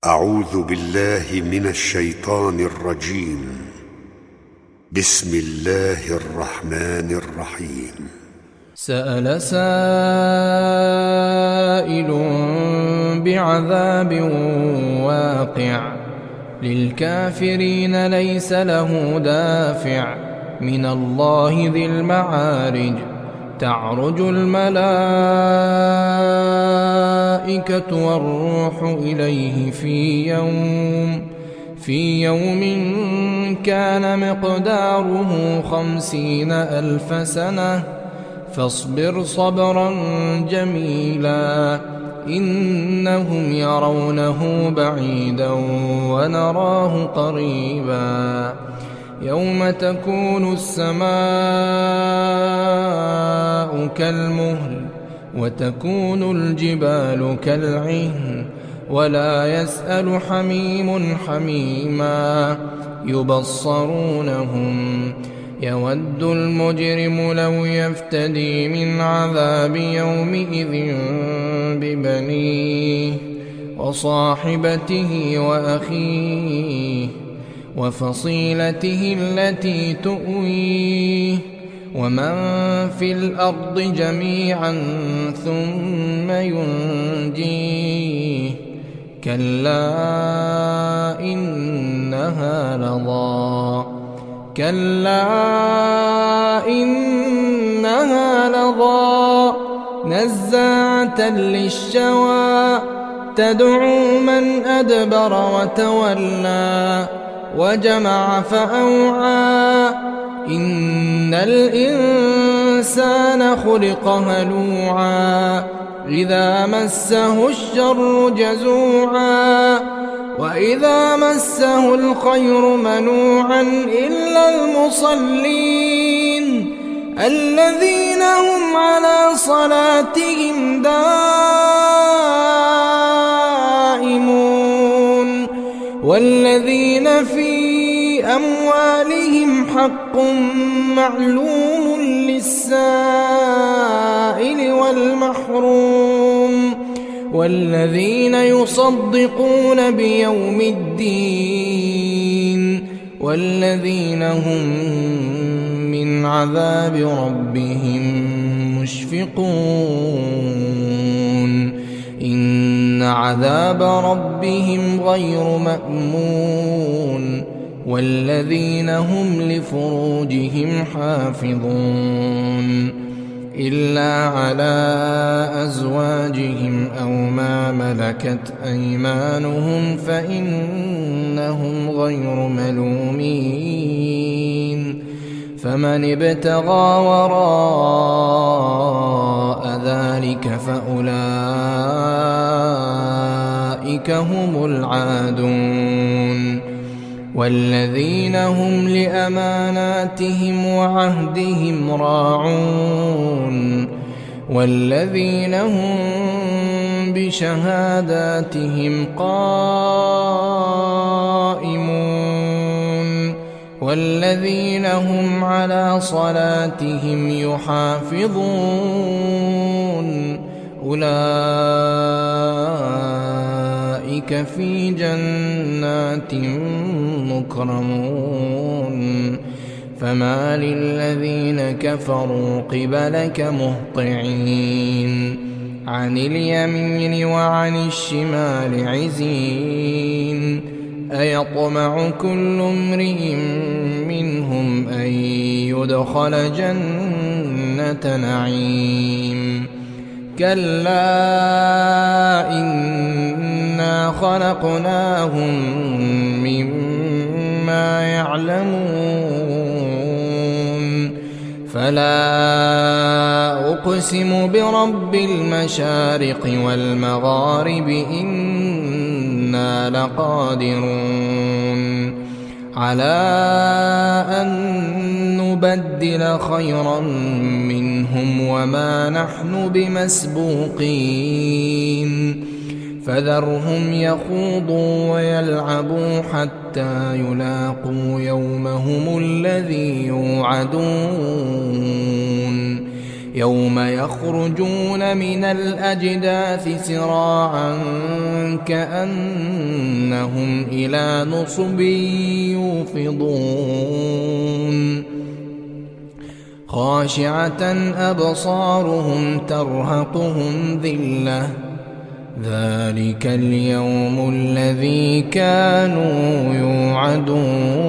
أعوذ بالله من الشيطان الرجيم. بسم الله الرحمن الرحيم. سأل سائل بعذاب واقع للكافرين ليس له دافع من الله ذي المعارج. تعرج الملائكة والروح إليه في يوم كان مقداره 50,000 سنة فاصبر صبرا جميلا إنهم يرونه بعيدا ونراه قريبا. يوم تكون السماء كالمهل وتكون الجبال كالعهن ولا يسأل حميم حميما يبصرونهم. يود المجرم لو يفتدي من عذاب يومئذ ببنيه وصاحبته وأخيه وفصيلته التي تؤويه ومن في الأرض جميعا ثم ينجيه. كلا إنها لظى نزاعة للشوى تدعو من أدبر وتولى وجمع فأوعى. إن الإنسان خلق هلوعا إذا مسه الشر جزوعا وإذا مسه الخير منوعا إلا المصلين الذين هم على صلاتهم دائمون والذين في أموالهم حق معلوم للسائل والمحروم والذين يصدقون بيوم الدين والذين هم من عذاب ربهم مشفقون. إن عذاب ربهم غير مأمون والذين هم لفروجهم حافظون إلا على أزواجهم أو ما ملكت أيمانهم فإنهم غير ملومين. فمن ابتغى وراء ذلك فأولئك هم العادون والذين هم لأماناتهم وعهدهم راعون والذين هم بشهاداتهم قائمون والذين هم على صلاتهم يحافظون أولئك في جنات مكرمون. فما للذين كفروا قبلك مهطعين عن اليمين وعن الشمال عزين. أيطمع كل امرئ منهم أن يدخل جنة نعيم كلا إنا خلقناهم مما يعلمون. فلا أقسم برب المشارق والمغارب إنا لقادرون على أن نبدل خيرا منهم وما نحن بمسبوقين. فذرهم يخوضوا ويلعبوا حتى يلاقوا يومهم الذي يوعدون. يوم يخرجون من الأجداث سراعا كأن إنهم إلى نصب يوفضون خاشعة أبصارهم ترهقهم ذلة ذلك اليوم الذي كانوا يوعدون